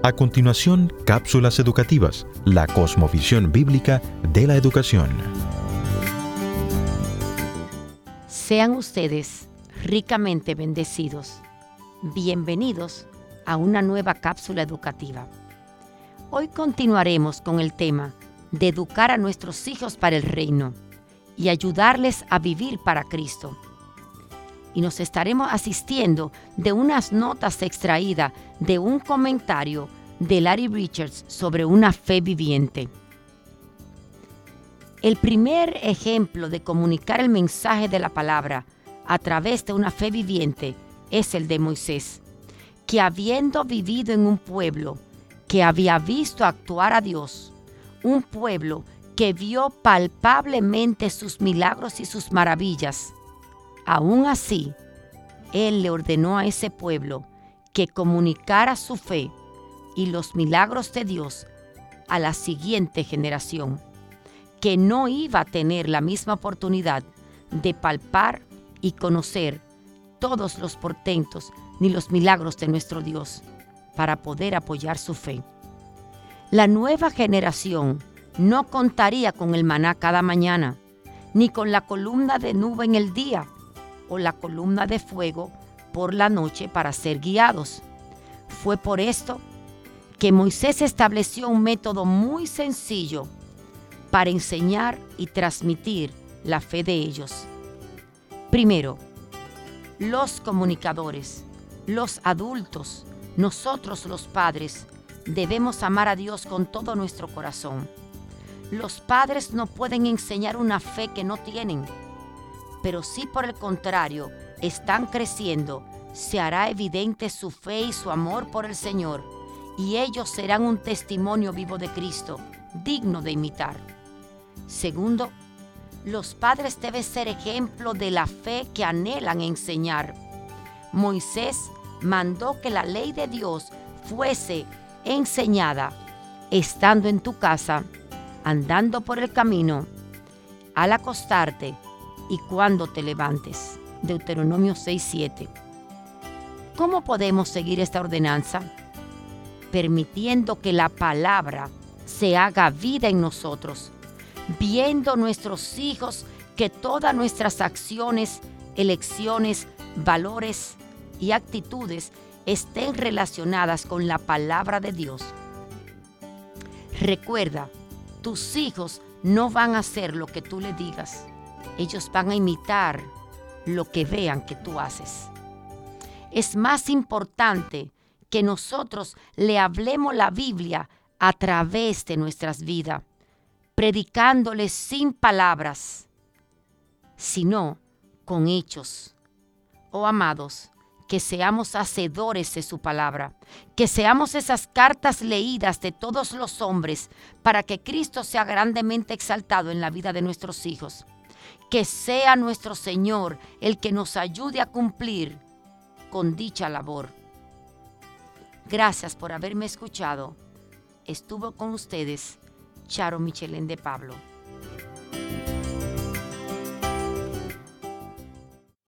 A continuación, cápsulas educativas, la cosmovisión bíblica de la educación. Sean ustedes ricamente bendecidos. Bienvenidos a una nueva cápsula educativa. Hoy continuaremos con el tema de educar a nuestros hijos para el reino y ayudarles a vivir para Cristo. Y nos estaremos asistiendo de unas notas extraídas de un comentario de Larry Richards sobre una fe viviente. El primer ejemplo de comunicar el mensaje de la palabra a través de una fe viviente es el de Moisés, que habiendo vivido en un pueblo que había visto actuar a Dios, un pueblo que vio palpablemente sus milagros y sus maravillas, aún así, Él le ordenó a ese pueblo que comunicara su fe y los milagros de Dios a la siguiente generación, que no iba a tener la misma oportunidad de palpar y conocer todos los portentos ni los milagros de nuestro Dios para poder apoyar su fe. La nueva generación no contaría con el maná cada mañana, ni con la columna de nube en el día, o la columna de fuego por la noche para ser guiados. Fue por esto que Moisés estableció un método muy sencillo para enseñar y transmitir la fe de ellos. Primero, los comunicadores, los adultos, nosotros los padres, debemos amar a Dios con todo nuestro corazón. Los padres no pueden enseñar una fe que no tienen, pero si por el contrario están creciendo, se hará evidente su fe y su amor por el Señor, y ellos serán un testimonio vivo de Cristo, digno de imitar. Segundo, los padres deben ser ejemplo de la fe que anhelan enseñar. Moisés mandó que la ley de Dios fuese enseñada estando en tu casa, andando por el camino, al acostarte y cuando te levantes. Deuteronomio 6:7. ¿Cómo podemos seguir esta ordenanza? Permitiendo que la palabra se haga vida en nosotros, viendo nuestros hijos que todas nuestras acciones, elecciones, valores y actitudes estén relacionadas con la palabra de Dios. Recuerda, tus hijos no van a hacer lo que tú le digas. Ellos van a imitar lo que vean que tú haces. Es más importante que nosotros le hablemos la Biblia a través de nuestras vidas, predicándoles sin palabras, sino con hechos. Oh amados, que seamos hacedores de su palabra, que seamos esas cartas leídas de todos los hombres para que Cristo sea grandemente exaltado en la vida de nuestros hijos. Que sea nuestro Señor el que nos ayude a cumplir con dicha labor. Gracias por haberme escuchado. Estuvo con ustedes Charo Michelén de Pablo.